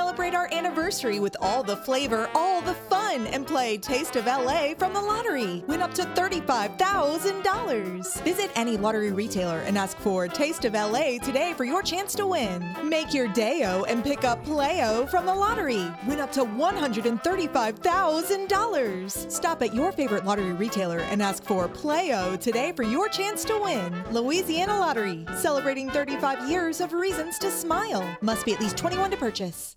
Celebrate our anniversary with all the flavor, all the fun, and play Taste of LA from the lottery. Win up to $35,000. Visit any lottery retailer and ask for Taste of LA today for your chance to win. Make your day-o and pick up Play-O from the lottery. Win up to $135,000. Stop at your favorite lottery retailer and ask for Play-O today for your chance to win. Louisiana Lottery, celebrating 35 years of reasons to smile. Must be at least 21 to purchase.